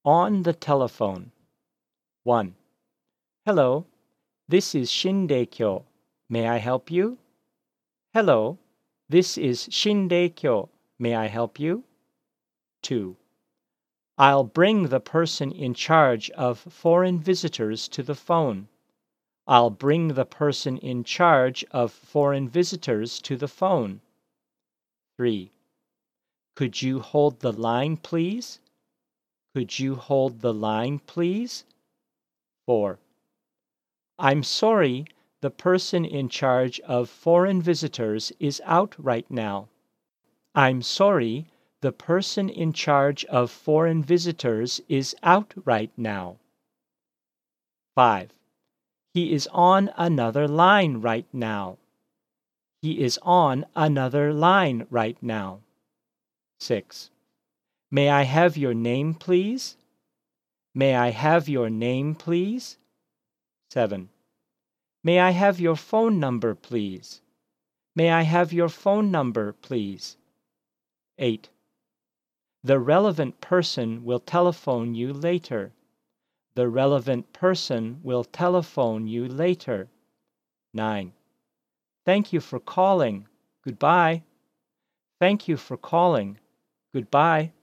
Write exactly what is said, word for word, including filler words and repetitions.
On the telephone. one. Hello, this is Shindeikyo. May I help you? Hello, this is Shindeikyo. May I help you? two. I'll bring the person in charge of foreign visitors to the phone. I'll bring the person in charge of foreign visitors to the phone. three. Could you hold the line, please? Could you hold the line, please? four. I'm sorry, the person in charge of foreign visitors is out right now. I'm sorry, the person in charge of foreign visitors is out right now. five. He is on another line right now. He is on another line right now. six. May I have your name, please? May I have your name, please? seven. May I have your phone number, please? May I have your phone number, please? eight. The relevant person will telephone you later. The relevant person will telephone you later. nine. Thank you for calling. Goodbye. Thank you for calling. Goodbye.